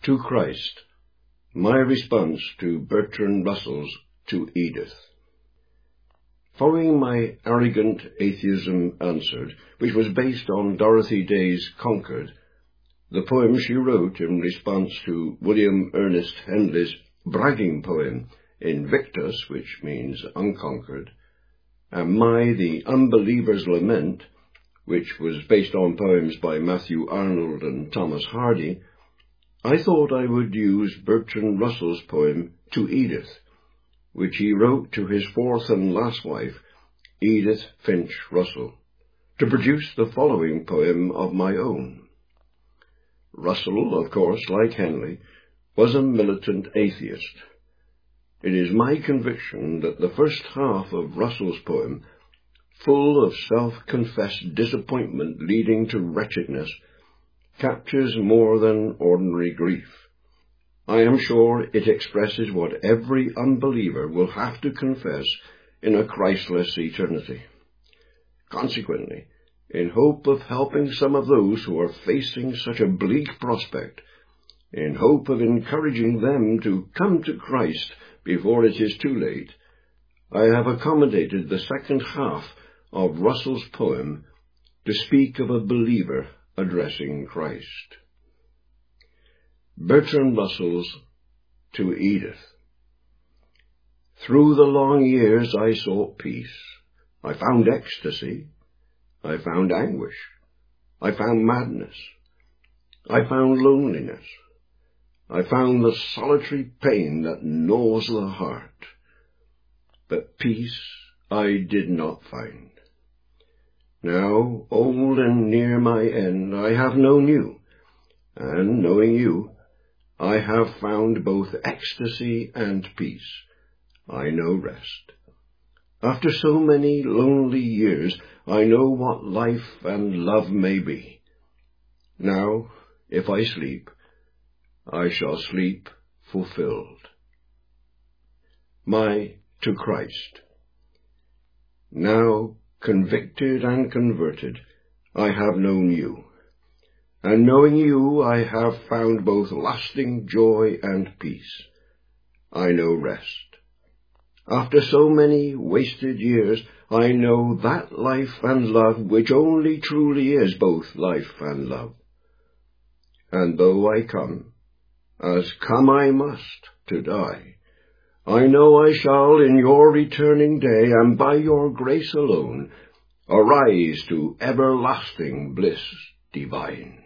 To Christ, my response to Bertrand Russell's To Edith. Following my arrogant atheism answered, which was based on Dorothy Day's Conquered, the poem she wrote in response to William Ernest Henley's bragging poem Invictus, which means unconquered, and my The Unbeliever's Lament, which was based on poems by Matthew Arnold and Thomas Hardy, I thought I would use Bertrand Russell's poem To Edith, which he wrote to his fourth and last wife, Edith Finch Russell, to produce the following poem of my own. Russell, of course, like Henley, was a militant atheist. It is my conviction that the first half of Russell's poem, full of self-confessed disappointment leading to wretchedness, captures more than ordinary grief. I am sure it expresses what every unbeliever will have to confess in a Christless eternity. Consequently, in hope of helping some of those who are facing such a bleak prospect, in hope of encouraging them to come to Christ before it is too late, I have accommodated the second half of Russell's poem to speak of a believer addressing Christ. Bertrand Russell's To Edith. Through the long years I sought peace. I found ecstasy. I found anguish. I found madness. I found loneliness. I found the solitary pain that gnaws the heart. But peace I did not find. Now, old and near my end, I have known you, and knowing you, I have found both ecstasy and peace. I know rest. After so many lonely years, I know what life and love may be. Now, if I sleep, I shall sleep fulfilled. My To Christ. Now, convicted and converted, I have known you, and knowing you, I have found both lasting joy and peace. I know rest. After so many wasted years, I know that life and love which only truly is both life and love. And though I come, as come I must, to die, I know I shall in your returning day, and by your grace alone, arise to everlasting bliss divine.